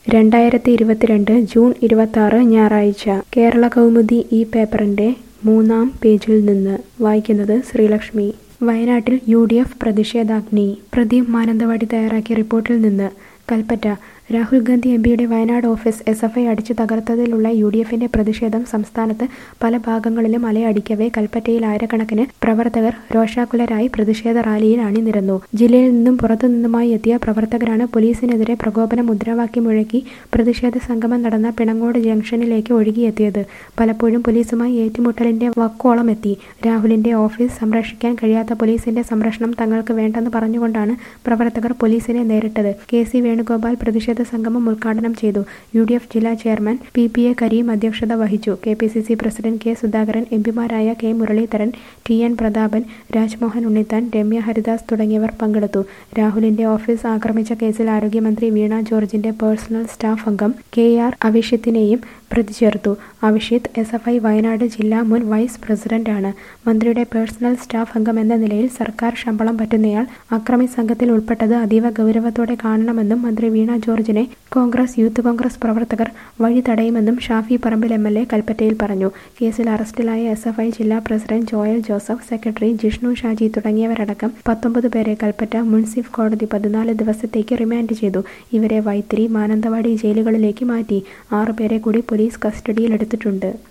2022 June 26 ഞായറാഴ്ച കേരള കൗമുദി ഈ പേപ്പറിന്റെ 3-ാം പേജിൽ നിന്ന് വായിക്കുന്നത് ശ്രീലക്ഷ്മി. വയനാട്ടിൽ യു.ഡി.എഫ് പ്രതിഷേധാഗ്നി. പ്രദീപ് മാനന്തവാടി തയ്യാറാക്കിയ റിപ്പോർട്ടിൽ നിന്ന്. കൽപ്പറ്റ. രാഹുൽ ഗാന്ധി എംപിയുടെ വയനാട് ഓഫീസ് എസ്എഫ്ഐ അടിച്ചു തകർത്തതിലുള്ള യുഡിഎഫിന്റെ പ്രതിഷേധം സംസ്ഥാനത്ത് പല ഭാഗങ്ങളിലും അലയടിക്കവേ കൽപ്പറ്റയിൽ ആയിരക്കണക്കിന് പ്രവർത്തകർ രോഷാകുലരായി പ്രതിഷേധ റാലിയിൽ അണിനിരന്നു. ജില്ലയിൽ നിന്നും പുറത്തുനിന്നുമായി എത്തിയ പ്രവർത്തകരാണ് പോലീസിനെതിരെ പ്രകോപന മുദ്രാവാക്യം മുഴക്കി പ്രതിഷേധ സംഗമം നടന്ന പിണങ്ങോട് ജംഗ്ഷനിലേക്ക് ഒഴുകിയെത്തിയത്. പലപ്പോഴും പോലീസുമായി ഏറ്റുമുട്ടലിന്റെ വക്കോളമെത്തി. രാഹുലിന്റെ ഓഫീസ് സംരക്ഷിക്കാൻ കഴിയാത്ത പോലീസിന്റെ സംരക്ഷണം തങ്ങൾക്ക് വേണ്ടെന്ന് പറഞ്ഞുകൊണ്ടാണ് പ്രവർത്തകർ പോലീസിനെ നേരിട്ടത്. കെ.സി. വേണുഗോപാൽ പ്രതിഷേധ സംഗമം ഉദ്ഘാടനം ചെയ്തു. യു.ഡി.എഫ് ജില്ലാ ചെയർമാൻ പി.എ. കരീം അധ്യക്ഷത വഹിച്ചു. KPCC president K. സുധാകരൻ, എംപിമാരായ കെ. മുരളീധരൻ, ടി.എൻ. പ്രതാപൻ, രാജ്മോഹൻ ഉണ്ണിത്താൻ, രമ്യ ഹരിദാസ് തുടങ്ങിയവർ പങ്കെടുത്തു. രാഹുലിന്റെ ഓഫീസ് ആക്രമിച്ച കേസിൽ ആരോഗ്യമന്ത്രി വീണ ജോർജിന്റെ പേഴ്സണൽ സ്റ്റാഫ് അംഗം കെ.ആർ. അവിഷിത്തിനെയും പ്രതി ചേർത്തു. അവിഷിത്ത് എസ്.എഫ്.ഐ വയനാട് ജില്ലാ മുൻ വൈസ് പ്രസിഡന്റാണ്. മന്ത്രിയുടെ പേഴ്സണൽ സ്റ്റാഫ് അംഗം എന്ന നിലയിൽ സർക്കാർ ശമ്പളം പറ്റുന്നയാൾ അക്രമി സംഘത്തിൽ ഉൾപ്പെട്ടത് അതീവ ഗൗരവത്തോടെ കാണണമെന്നും മന്ത്രി വീണ ജോർജിനെ കോൺഗ്രസ്, യൂത്ത് കോൺഗ്രസ് പ്രവർത്തകർ വഴി തടയുമെന്നും ഷാഫി പറമ്പിൽ എം.എൽ.എ കൽപ്പറ്റയിൽ പറഞ്ഞു. കേസിൽ അറസ്റ്റിലായ എസ്.എഫ്.ഐ ജില്ലാ പ്രസിഡന്റ് ജോയൽ ജോസഫ്, സെക്രട്ടറി ജിഷ്ണു ഷാജി തുടങ്ങിയവരടക്കം 19 പേരെ കൽപ്പറ്റ മുൻസിഫ് കോടതി 14 ദിവസത്തേക്ക് റിമാൻഡ് ചെയ്തു. ഇവരെ വൈത്തിരി, മാനന്തവാടി ജയിലുകളിലേക്ക് മാറ്റി. 6 പേരെ കൂടി പോലീസ് കസ്റ്റഡിയിലെടുത്തിട്ടുണ്ട്.